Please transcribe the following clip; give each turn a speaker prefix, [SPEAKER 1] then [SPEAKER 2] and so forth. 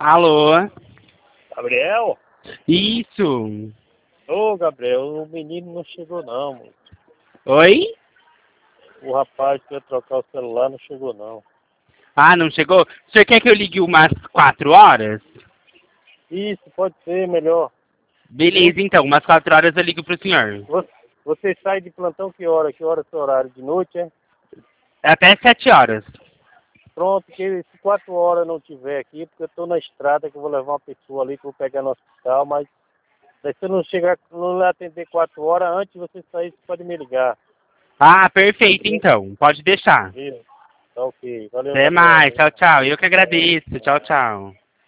[SPEAKER 1] Alô?
[SPEAKER 2] Gabriel?
[SPEAKER 1] Isso.
[SPEAKER 2] Ô, Gabriel, o menino não chegou não, mano.
[SPEAKER 1] Oi?
[SPEAKER 2] O rapaz que ia trocar o celular não chegou não.
[SPEAKER 1] Ah, não chegou? O senhor quer que eu ligue umas 4 horas?
[SPEAKER 2] Isso, pode ser melhor. Viu?
[SPEAKER 1] Beleza, então. Umas 4 horas eu ligo pro senhor.
[SPEAKER 2] Você sai de plantão que hora? Que hora é o seu horário? De noite, é?
[SPEAKER 1] Até 7 horas.
[SPEAKER 2] Pronto, que se 4 horas não tiver aqui, porque eu tô na estrada que eu vou levar uma pessoa ali que eu vou pegar no hospital, mas se eu não chegar, não lhe atender 4 horas, antes de você sair, você pode me ligar.
[SPEAKER 1] Ah, perfeito,
[SPEAKER 2] Viu?
[SPEAKER 1] então. Pode deixar.
[SPEAKER 2] Viu? Tá ok. Valeu,
[SPEAKER 1] Até
[SPEAKER 2] Gabriel.
[SPEAKER 1] mais. Tchau, tchau. Eu que agradeço. Tchau, tchau.